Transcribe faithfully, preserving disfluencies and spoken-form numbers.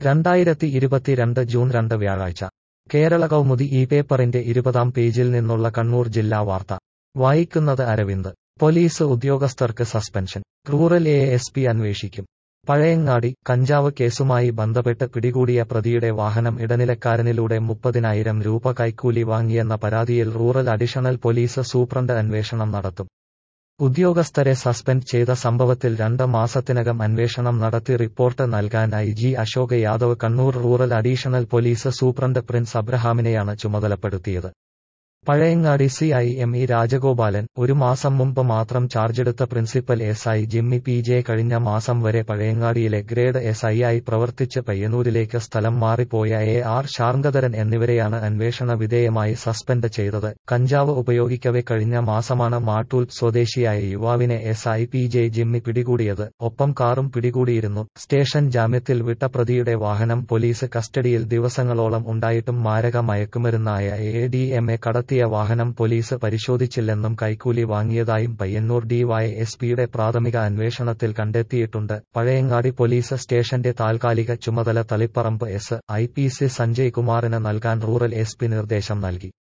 രണ്ടായിരത്തി ഇരുപത്തിരണ്ട് ജൂൺ രണ്ട് വ്യാഴാഴ്ച കേരള കൗമുദി ഈ പേപ്പറിന്റെ ഇരുപതാം പേജിൽ നിന്നുള്ള കണ്ണൂർ ജില്ലാ വാർത്ത വായിക്കുന്നത് അരവിന്ദ്. പോലീസ് ഉദ്യോഗസ്ഥർക്ക് suspension. Rural A S P അന്വേഷിക്കും. പഴയങ്ങാടി കഞ്ചാവ് കേസുമായി ബന്ധപ്പെട്ട് പിടികൂടിയ പ്രതിയുടെ വാഹനം ഇടനിലക്കാരനിലൂടെ മുപ്പതിനായിരം രൂപ കൈക്കൂലി വാങ്ങിയെന്ന പരാതിയിൽ റൂറൽ അഡീഷണൽ പോലീസ് സൂപ്രണ്ട് അന്വേഷണം നടത്തും. ഉദ്യോഗസ്ഥരെ സസ്പെൻഡ് ചെയ്ത സംഭവത്തിൽ രണ്ട് മാസത്തിനകം അന്വേഷണം നടത്തി റിപ്പോർട്ട് നൽകാൻ I G Ashok Yadav Kannur rural additional police superintendent Prince അബ്രഹാമിനെയാണ് ചുമതലപ്പെടുത്തിയത്. Pazhayangadi C I M E Rajagopalan ഒരു മാസം മുമ്പ് മാത്രം ചാർജെടുത്ത principal S I Jimmy P J കഴിഞ്ഞ മാസം വരെ പഴയങ്ങാടിയിലെ ഗ്രേഡ് എസ് ഐ ആയി പ്രവർത്തിച്ച് പയ്യന്നൂരിലേക്ക് സ്ഥലം മാറിപ്പോയ എ ആർ ശാർങ്കധരൻ എന്നിവരെയാണ് അന്വേഷണ വിധേയമായി സസ്പെൻഡ് ചെയ്തത്. കഞ്ചാവ് ഉപയോഗിക്കവെ കഴിഞ്ഞ മാസമാണ് മാട്ടൂൽ സ്വദേശിയായ യുവാവിനെ S I P J Jimmy പിടികൂടിയത്. ഒപ്പം കാറും പിടികൂടിയിരുന്നു. സ്റ്റേഷൻ ജാമ്യത്തിൽ വിട്ട പ്രതിയുടെ വാഹനം പോലീസ് കസ്റ്റഡിയിൽ ദിവസങ്ങളോളം ഉണ്ടായിട്ടും മാരക മയക്കുമരുന്നായ എ ഡി എം എ കടത്തി വാഹനം പോലീസ് പരിശോധിച്ചില്ലെന്നും കൈക്കൂലി വാങ്ങിയതായും പയ്യന്നൂർ ഡി വൈ എസ് പിയുടെ പ്രാഥമിക അന്വേഷണത്തിൽ കണ്ടെത്തിയിട്ടുണ്ട്. പഴയങ്ങാടി പോലീസ് സ്റ്റേഷന്റെ താൽക്കാലിക ചുമതല Taliparamba S I P C Sanjay കുമാറിന് നൽകാൻ റൂറൽ എസ് പി നിർദ്ദേശം നൽകി.